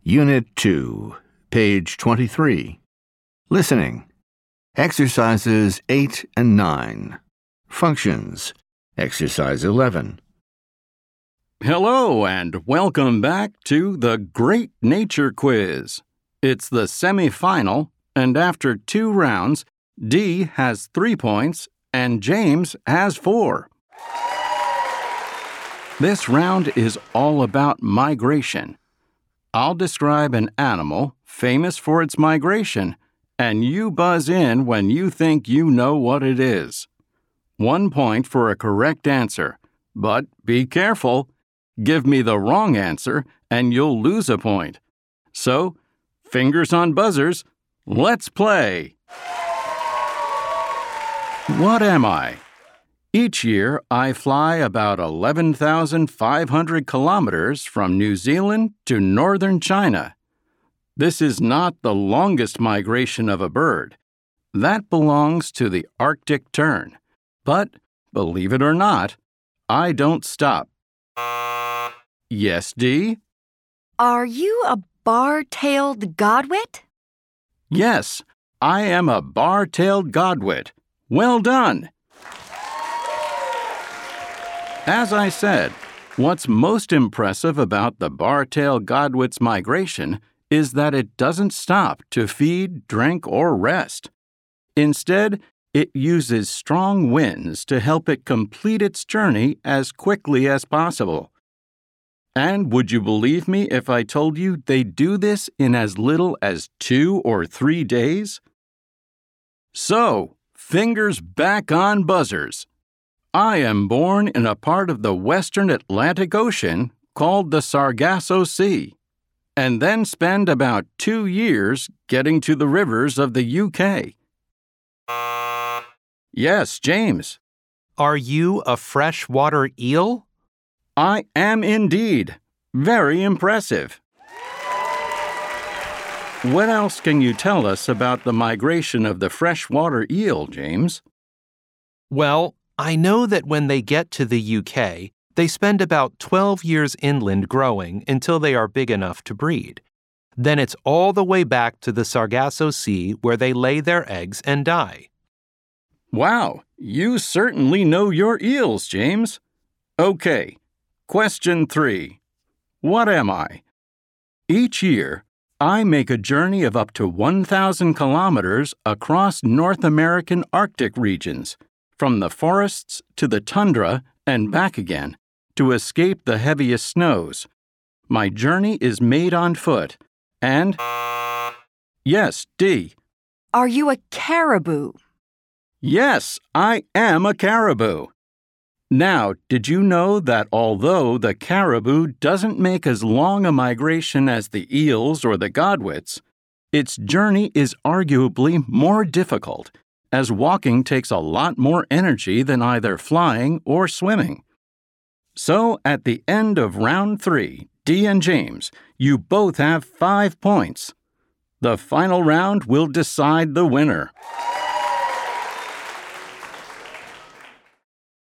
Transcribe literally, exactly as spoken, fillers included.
Unit two, page twenty-three. Listening. Exercises eight and nine. Functions. Exercise eleven. Hello and welcome back to the Great Nature Quiz. It's the semi-final, and after two rounds, Dee has three points and James has four. This round is all about migration. I'll describe an animal famous for its migration, and you buzz in when you think you know what it is. One point for a correct answer, but be careful. Give me the wrong answer, and you'll lose a point. So, fingers on buzzers, let's play. What am I? Each year, I fly about eleven thousand five hundred kilometers from New Zealand to northern China. This is not the longest migration of a bird. That belongs to the Arctic tern. But, believe it or not, I don't stop. Yes, Dee? Are you a bar-tailed godwit? Yes, I am a bar-tailed godwit. Well done! As I said, what's most impressive about the bar-tailed godwit's migration is that it doesn't stop to feed, drink, or rest. Instead, it uses strong winds to help it complete its journey as quickly as possible. And would you believe me if I told you they do this in as little as two or three days? So, fingers back on buzzers. I am born in a part of the western Atlantic Ocean called the Sargasso Sea, and then spend about two years getting to the rivers of the U K. Yes, James. Are you a freshwater eel? I am indeed. Very impressive. What else can you tell us about the migration of the freshwater eel, James? Well, I know that when they get to the U K, they spend about twelve years inland growing until they are big enough to breed. Then it's all the way back to the Sargasso Sea where they lay their eggs and die. Wow, you certainly know your eels, James. Okay, question three. What am I? Each year, I make a journey of up to one thousand kilometers across North American Arctic regions, from the forests to the tundra and back again, to escape the heaviest snows. My journey is made on foot, and... Yes, Dee. Are you a caribou? Yes, I am a caribou. Now, did you know that although the caribou doesn't make as long a migration as the eels or the godwits, its journey is arguably more difficult, as walking takes a lot more energy than either flying or swimming. So, at the end of round three, Dee and James, you both have five points. The final round will decide the winner.